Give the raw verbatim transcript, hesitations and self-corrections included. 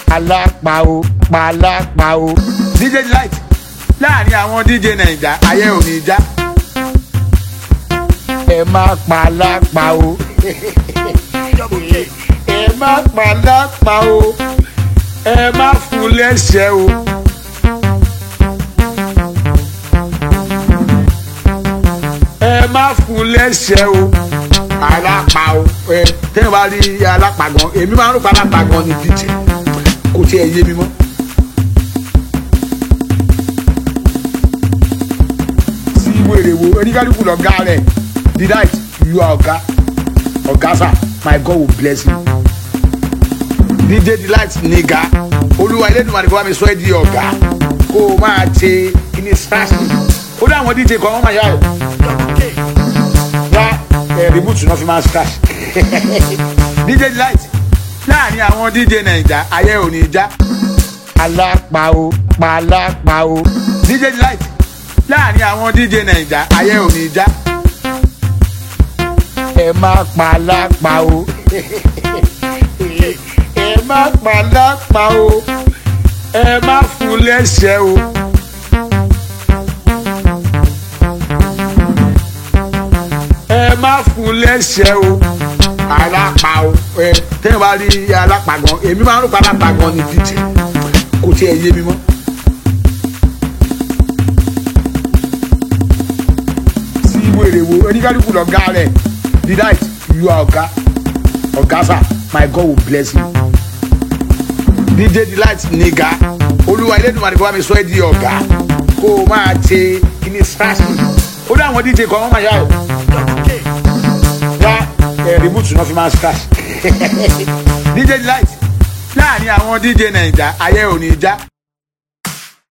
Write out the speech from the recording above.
alápá o palápá o. D J Delight láàrin àwọn D J Naija ayé ò ní já. Ẹ má palápá o. Ẹ má palápá o. Ẹ má fún lẹ́sẹ̀ o. Ẹ má fún lẹ́sẹ̀ o. Alápá o. Ẹ tẹ́yìn bá rí alápá gan, èmi máa ń rò pa alápá gan ní D J. Kò tiẹ̀ yé mi mọ́. Sí wèrè wo oníkálukú lọ̀gá rẹ̀. Delight, you are ọ̀gá. Ọ̀gá sà, my God will bless you. D J Delight nìga. Olúwa Elédùmarè kó bá mi sọ ẹ́ di ọ̀gá. Kó o máa ṣe kíní stars. Ó dá àwọn D J kan wọ́n máa yá o. Wá rìbúùtù náà fi máa stars. D J Delight láàrin àwọn D J Naija ayé ò ní já. Alápá o palápá o. D J Delight láàrin àwọn D J Naija ayé ò ní já. Ẹ má palápá o. Ẹ má palápá o. Ẹ má fún lẹ́sẹ̀ o. Ẹ má fún lẹ́sẹ̀ o. Alápá o. Ẹ tẹ́yìn bá rí alápá gan, èmi máa ń rò pa alápá gan ní D J. Kò tiẹ̀ yé mi mọ́. Sí wèrè wo oníkálukú lọ̀gá rẹ̀. Delight, you are ọ̀gá. Ọ̀gá sà, my God will bless you. D J Delight nìga. Olúwa Elédùmarè kó bá mi sọ ẹ́ di ọ̀gá. Kó o máa ṣe kíní stars. Ó dá àwọn D J kan wọ́n máa yá o. Wá rìbúùtù náà fi máa stars. D J Delight láàrin àwọn D J Naija ayé ò ní já.